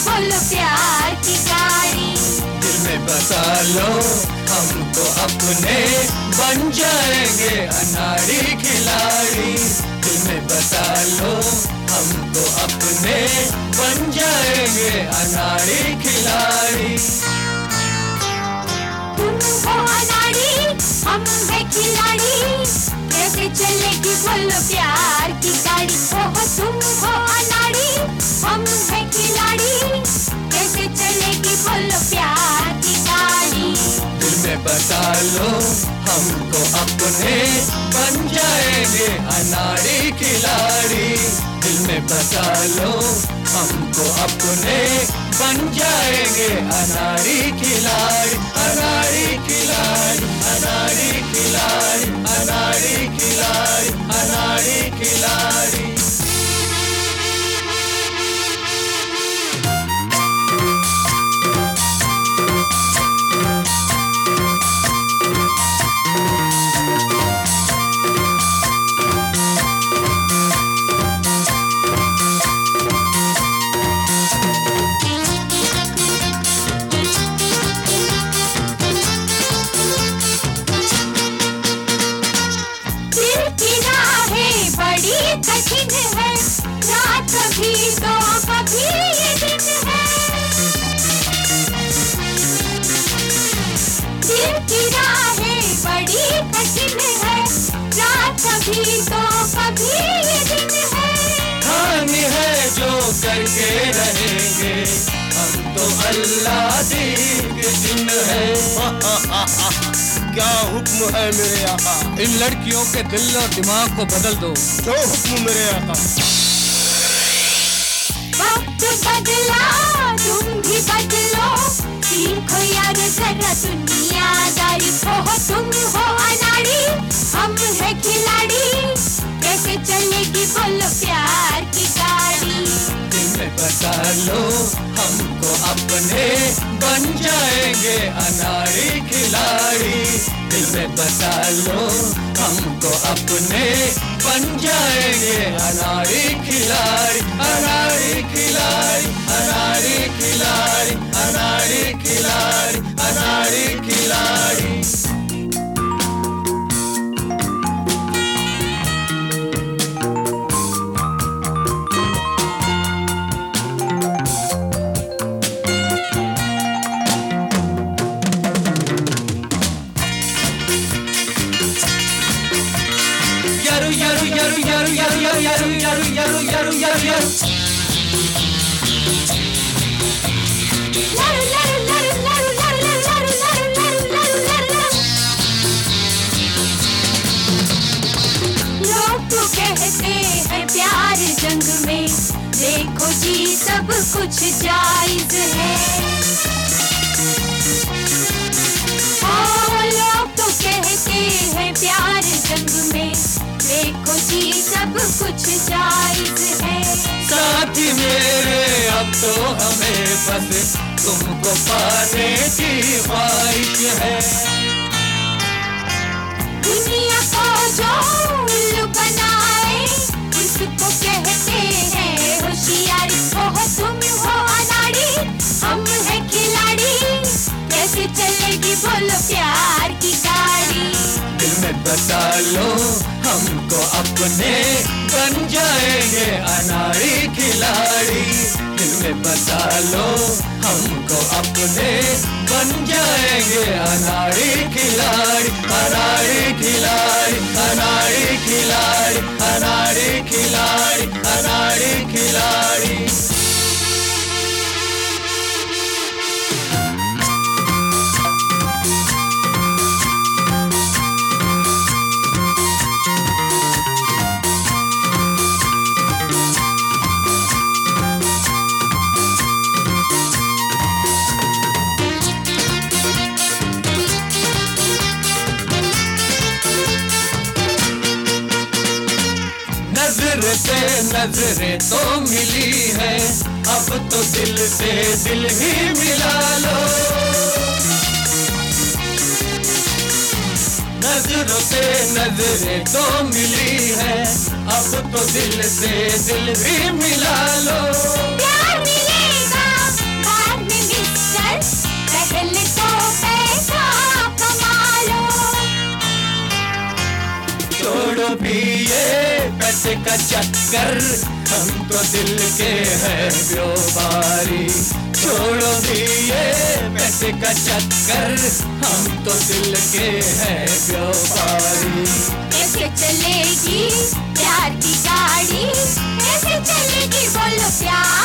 बोलो प्यार की गाड़ी। दिल में बसा लो हमको अपने, बन जाएंगे अनाड़ी खिलाड़ी। दिल में बसा लो हमको अपने, बन जाएंगे अनाड़ी खिलाड़ी। तुम हो अनाड़ी, हम है खिलाड़ी, कैसे चलेगी बोलो प्यार की गाड़ी। ओहो तुम हो अनाड़ी, हम है खिलाड़ी, कैसे चलेगी बोलो प्यार की गाड़ी। दिल में बसा लो हमको अपने, बन जाएंगे अनाड़ी खिलाड़ी। दिल में बसा लो हमको अपने, बन जाएंगे अनाड़ी खिलाड़ी। अनाड़ी खिलाड़ी, अनाड़ी खिलाड़ी, अनाड़ी खिलाड़ी, अनाड़ी खिलाड़ी। कठिन है रात कभी तो कभी ये दिन है। दिल की राहें बड़ी कठिन है, रात कभी तो कभी ये दिन है। कहानी है जो करके रहेंगे, हम तो अल्लाह के दिन है। क्या हुक्म है मेरे आका? इन लड़कियों के दिल और दिमाग को बदल दो। जो हुक्म मेरे आका। वक्त बदला तुम भी बदलो, सीखो यार जरा दुनियादारी। ओहो तुम हो अनाड़ी, हम है खिलाड़ी, कैसे चलेगी बोलो प्यार की गाड़ी। दिल में बसा लो हमको अपने, बन जाएंगे अनाड़ी खिलाड़ी। दिल में बसा लो हमको अपने, बन जाएंगे अनाड़ी खिलाड़ी। अनाड़ी खिलाड़ी, अनाड़ी खिलाड़ी, अनाड़ी खिलाड़ी, अनाड़ी खिलाड़ी। लोग तो कहते हैं प्यार जंग में, देखो जी सब कुछ जायज है। लोग तो कहते हैं प्यार जंग में, देखो जी सब कुछ जायज है। साथी मेरे अब तो हमें बस तुमको पाने की ख्वाहिश है। दुनिया को जो उल्लू बनाए, उसको कहते हैं होशियारी। ओहो तुम हो अनाड़ी, हम है खिलाड़ी, कैसे चलेगी बोलो प्यार की गाड़ी। दिल में बसा लो हमको अपने, बन जाएंगे अनाड़ी खिलाड़ी। दिल में बसा लो हमको अपने, बन जाएंगे अनाड़ी खिलाड़ी। अनाड़ी खिलाड़ी, अनाड़ी खिलाड़ी, अनाड़ी खिलाड़ी, अनाड़ी खिलाड़ी। नजर से नजरें तो मिली है, अब तो दिल से दिल ही मिला लो। नजरों से नजरें तो मिली है, अब तो दिल से दिल भी मिला लो। प्यार मिलेगा पैसे का चक्कर, हम तो दिल के हैं व्यापारी। छोड़ो भी ये पैसे का चक्कर, हम तो दिल के हैं व्यापारी। कैसे चलेगी प्यार की गाड़ी, कैसे चलेगी बोलो प्यार